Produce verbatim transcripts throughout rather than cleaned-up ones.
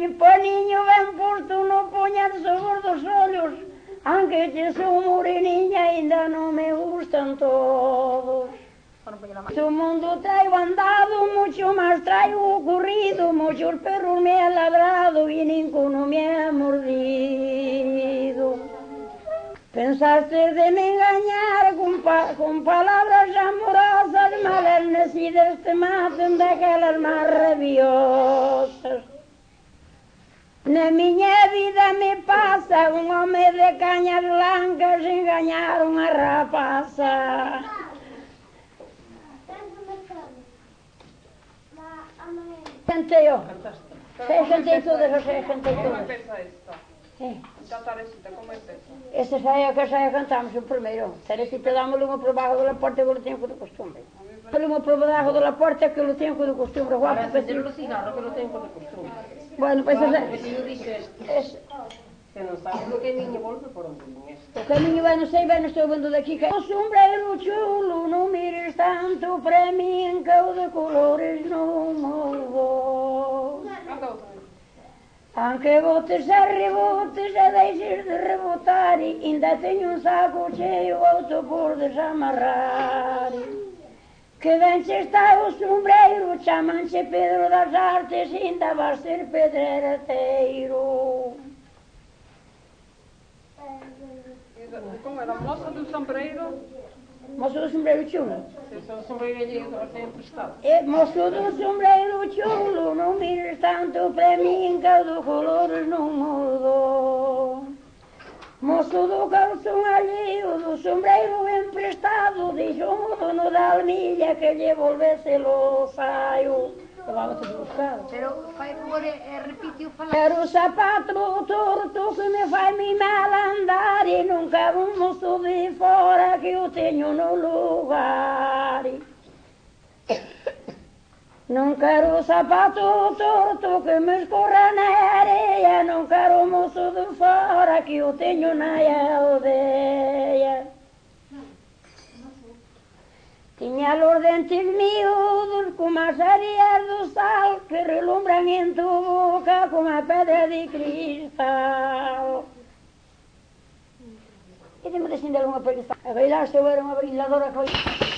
ponho paninho bem posto no punhado sobre dos olhos, aunque te sou moreninha, ainda não me gustan todos. O mundo traigo andado, mucho más traigo ocurrido, muchos perros me han ladrado y ninguno me ha mordido. Pensaste de me engañar con, pa con palabras amorosas, malas nacidas te matam daquelas más rabiosas. Na minha vida me passa um homem de canhas blancas enganar uma rapaça. Cantei eu. Sí, cantei todas, sí, cantei todas. Como empieza esta? Sí. Esta Teresita, como empieza? Esta saia que saia cantamos o primeiro. Teresita dámosle uma por baixo da porta que eu tenho de costume. Dámosle uma por baixo da porta que eu tenho de costume. Para acender o cigarro que eu tenho de costume. Bueno, pois Claro, é... porque eu dixeste que non sabes o caminho volve por onde vinheste. O caminho vai, não sei, vai, não estou vendo daqui. O sombreiro chulo, não mires tanto para mim, que o de colores não mudou. Canta outra vez. Aunque botes a rebotes, a deixes de rebotar, ainda tenho um saco cheio, outro por desamarrar. Que bem se está o sombreiro, chamam-se Pedro das Artes, ainda vais ser pedreirateiro. Como era? Moça do sombreiro? Moço do sombreiro chulo. Se o sombreiro é que eu tenho emprestado. É, moço do sombreiro chulo, não mires tanto para mim, que o de colores não mudou. Moço do calção alheio, do sombreiro emprestado, deixou-me o dono da almilha que lhe volvesse o saio. Levava-te buscado. Pero fai favor e repitiu falar. Quero o sapato torto que me faz me mal andar e não quero um moço de fora que eu tenho no lugar. Não quero o sapato torto que me escorra na areia, não quero o moço de fora que eu tenho na aldeia. Tinha os dentes miúdos como as areias do sal que relumbram em tua boca como a pedra de cristal. E tem-me de acender uma preguiça. A bailar se eu era uma bailadora que...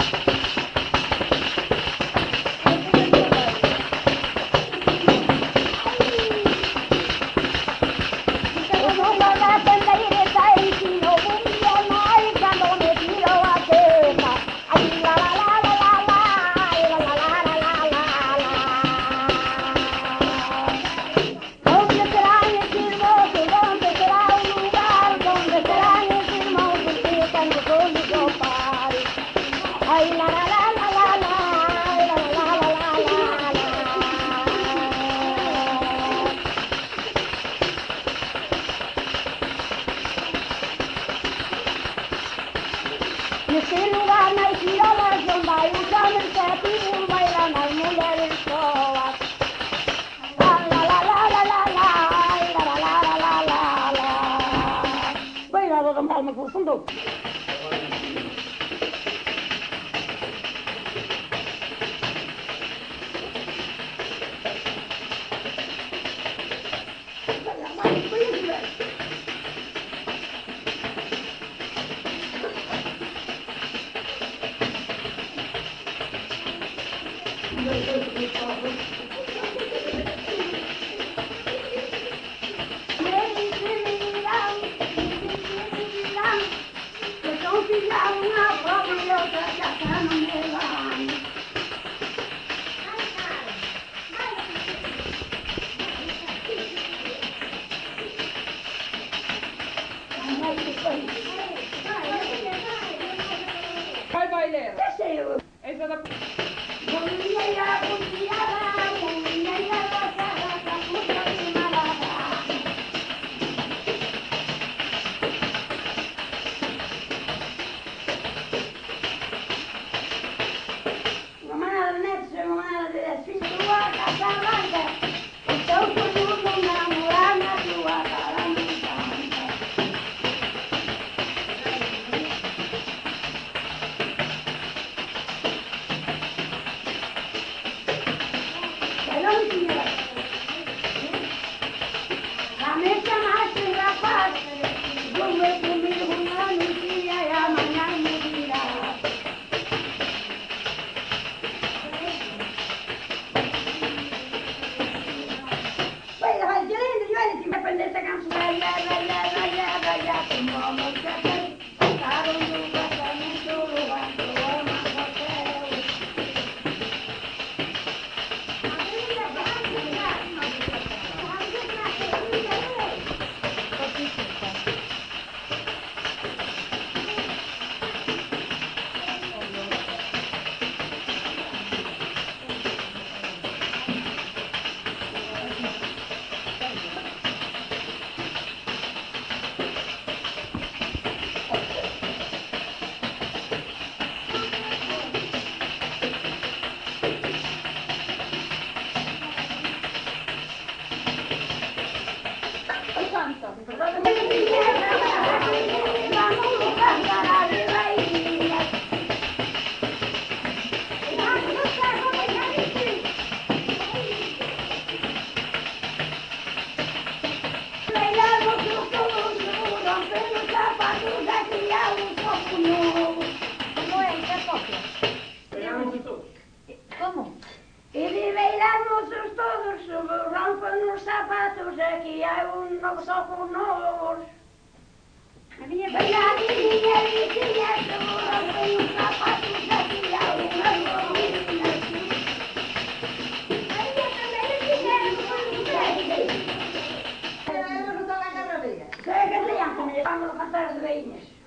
Nesse lugar nas girolas não vai o homem sete e um baila nas mulheres soas. La la la la la la la la la la la la la. Bailado de mal me confundou. Vai, baileira. Desceu. Essa da... Uma manada de netos, uma manada de filhos do ar, casa blanca. Então por tudo namorar na tua carangueja. zapatos aqui há um novo soco novos. A minha bailarina tinha seguro, tem uns sapatos aqui há uma novinha. A minha também tinha um. Sei que tem, vamos cantar as veinhas.